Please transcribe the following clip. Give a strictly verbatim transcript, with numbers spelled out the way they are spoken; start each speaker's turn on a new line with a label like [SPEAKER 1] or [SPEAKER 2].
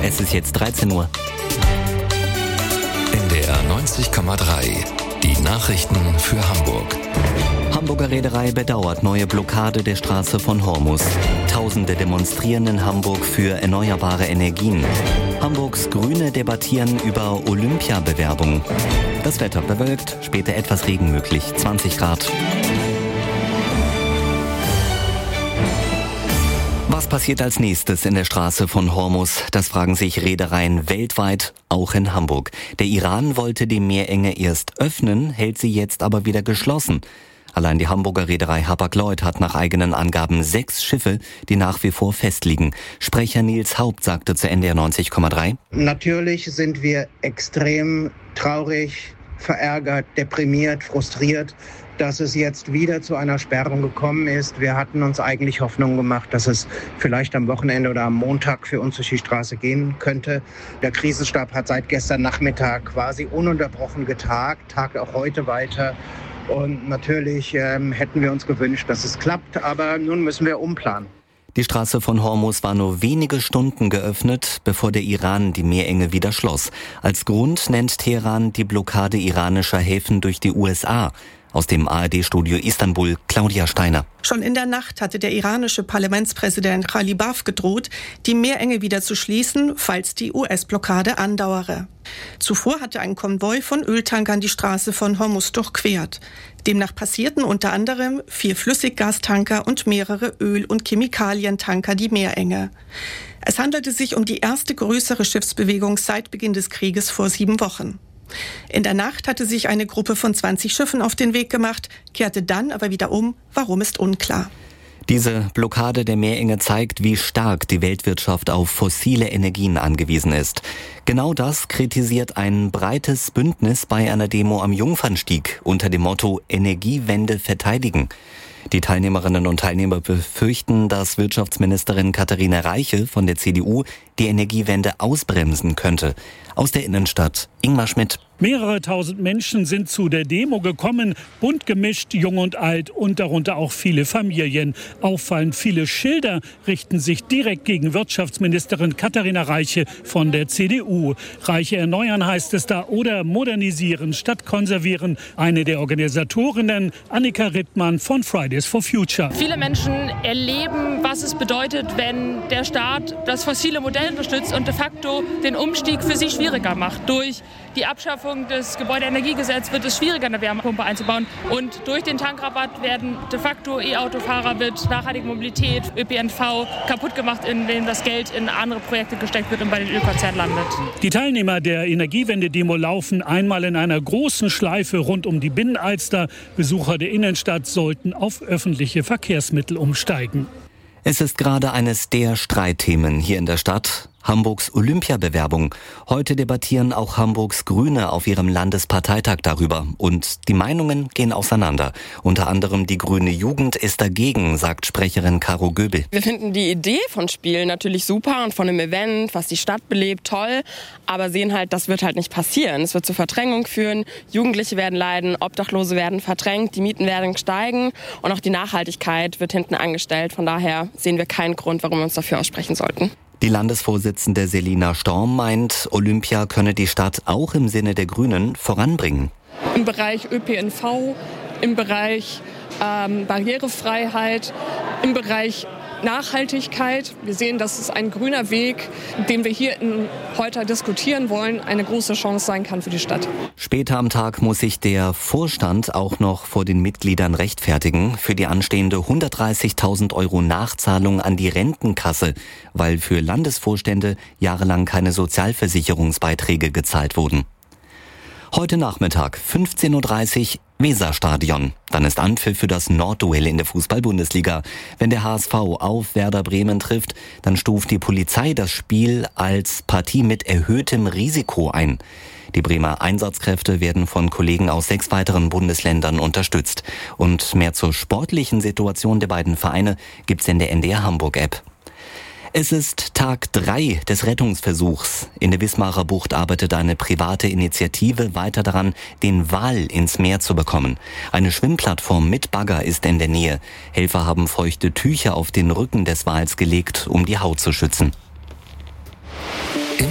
[SPEAKER 1] Es ist jetzt dreizehn Uhr.
[SPEAKER 2] N D R neunzig Komma drei. Die Nachrichten für Hamburg.
[SPEAKER 1] Hamburger Reederei bedauert neue Blockade der Straße von Hormus. Tausende demonstrieren in Hamburg für erneuerbare Energien. Hamburgs Grüne debattieren über Olympiabewerbung. Das Wetter bewölkt, später etwas Regen möglich, zwanzig Grad. Was passiert als nächstes in der Straße von Hormus? Das fragen sich Reedereien weltweit, auch in Hamburg. Der Iran wollte die Meerenge erst öffnen, hält sie jetzt aber wieder geschlossen. Allein die Hamburger Reederei Hapag-Lloyd hat nach eigenen Angaben sechs Schiffe, die nach wie vor festliegen. Sprecher Nils Haupt sagte zu N D R neunzig Komma drei.
[SPEAKER 3] Natürlich sind wir extrem traurig, verärgert, deprimiert, frustriert, dass es jetzt wieder zu einer Sperrung gekommen ist. Wir hatten uns eigentlich Hoffnung gemacht, dass es vielleicht am Wochenende oder am Montag für uns durch die Straße gehen könnte. Der Krisenstab hat seit gestern Nachmittag quasi ununterbrochen getagt, tagt auch heute weiter. Und natürlich ähm, hätten wir uns gewünscht, dass es klappt, aber nun müssen wir umplanen.
[SPEAKER 1] Die Straße von Hormus war nur wenige Stunden geöffnet, bevor der Iran die Meerenge wieder schloss. Als Grund nennt Teheran die Blockade iranischer Häfen durch die U S A. Aus dem A R D-Studio Istanbul, Claudia Steiner.
[SPEAKER 4] Schon in der Nacht hatte der iranische Parlamentspräsident Ghalibaf gedroht, die Meerenge wieder zu schließen, falls die U S-Blockade andauere. Zuvor hatte ein Konvoi von Öltankern die Straße von Hormus durchquert. Demnach passierten unter anderem vier Flüssiggastanker und mehrere Öl- und Chemikalientanker die Meerenge. Es handelte sich um die erste größere Schiffsbewegung seit Beginn des Krieges vor sieben Wochen. In der Nacht hatte sich eine Gruppe von zwanzig Schiffen auf den Weg gemacht, kehrte dann aber wieder um. Warum, ist unklar.
[SPEAKER 1] Diese Blockade der Meerenge zeigt, wie stark die Weltwirtschaft auf fossile Energien angewiesen ist. Genau das kritisiert ein breites Bündnis bei einer Demo am Jungfernstieg unter dem Motto Energiewende verteidigen. Die Teilnehmerinnen und Teilnehmer befürchten, dass Wirtschaftsministerin Katharina Reiche von der C D U die Energiewende ausbremsen könnte. Aus der Innenstadt, Ingmar Schmidt.
[SPEAKER 5] Mehrere tausend Menschen sind zu der Demo gekommen, bunt gemischt, jung und alt und darunter auch viele Familien. Auffallend viele Schilder richten sich direkt gegen Wirtschaftsministerin Katharina Reiche von der C D U. Reiche erneuern heißt es da oder modernisieren statt konservieren. Eine der Organisatorinnen, Annika Rittmann von Fridays for Future.
[SPEAKER 6] Viele Menschen erleben, was es bedeutet, wenn der Staat das fossile Modell unterstützt und de facto den Umstieg für sie schwieriger macht. Durch die Abschaffung des Gebäudeenergiegesetzes wird es schwieriger, eine Wärmepumpe einzubauen. Und durch den Tankrabatt werden de facto E-Autofahrer, wird nachhaltige Mobilität, Ö P N V kaputt gemacht, indem das Geld in andere Projekte gesteckt wird und bei den Ölkonzernen landet.
[SPEAKER 5] Die Teilnehmer der Energiewende-Demo laufen einmal in einer großen Schleife rund um die Binnenalster. Besucher der Innenstadt sollten auf öffentliche Verkehrsmittel umsteigen.
[SPEAKER 1] Es ist gerade eines der Streitthemen hier in der Stadt. Hamburgs Olympiabewerbung. Heute debattieren auch Hamburgs Grüne auf ihrem Landesparteitag darüber. Und die Meinungen gehen auseinander. Unter anderem die grüne Jugend ist dagegen, sagt Sprecherin Caro Göbel.
[SPEAKER 7] Wir finden die Idee von Spielen natürlich super und von einem Event, was die Stadt belebt, toll. Aber sehen halt, das wird halt nicht passieren. Es wird zu Verdrängung führen. Jugendliche werden leiden, Obdachlose werden verdrängt, die Mieten werden steigen. Und auch die Nachhaltigkeit wird hinten angestellt. Von daher sehen wir keinen Grund, warum wir uns dafür aussprechen sollten.
[SPEAKER 1] Die Landesvorsitzende Selina Storm meint, Olympia könne die Stadt auch im Sinne der Grünen voranbringen.
[SPEAKER 8] Im Bereich Ö P N V, im Bereich ähm, Barrierefreiheit, im Bereich Nachhaltigkeit. Wir sehen, dass es ein grüner Weg, den wir hier in, heute diskutieren wollen, eine große Chance sein kann für die Stadt.
[SPEAKER 1] Später am Tag muss sich der Vorstand auch noch vor den Mitgliedern rechtfertigen für die anstehende hundertdreißigtausend Euro Nachzahlung an die Rentenkasse, weil für Landesvorstände jahrelang keine Sozialversicherungsbeiträge gezahlt wurden. Heute Nachmittag, fünfzehn Uhr dreißig, Weserstadion. Dann ist Anpfiff für das Nordduell in der Fußball-Bundesliga. Wenn der H S V auf Werder Bremen trifft, dann stuft die Polizei das Spiel als Partie mit erhöhtem Risiko ein. Die Bremer Einsatzkräfte werden von Kollegen aus sechs weiteren Bundesländern unterstützt. Und mehr zur sportlichen Situation der beiden Vereine gibt's in der N D R Hamburg-App. Es ist Tag drei des Rettungsversuchs. In der Wismarer Bucht arbeitet eine private Initiative weiter daran, den Wal ins Meer zu bekommen. Eine Schwimmplattform mit Bagger ist in der Nähe. Helfer haben feuchte Tücher auf den Rücken des Wals gelegt, um die Haut zu schützen.